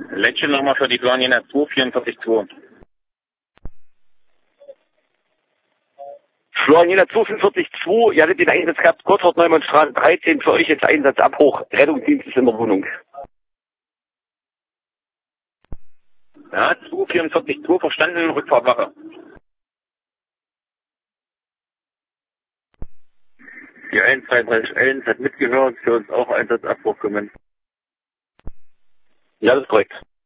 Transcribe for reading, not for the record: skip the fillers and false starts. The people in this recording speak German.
Letzte nochmal für die Florina 2, 44,2. Florina 245-2, ihr hattet den Einsatz gehabt, Gotthard Neumannstraße 13, für euch jetzt Einsatz Abbruch, Rettungsdienst ist in der Wohnung. Ja, 244,2 verstanden, Rückfahrtwache. Die 13311 hat mitgehört, für uns auch Einsatzabbruch kommen. Ja, das ist korrekt.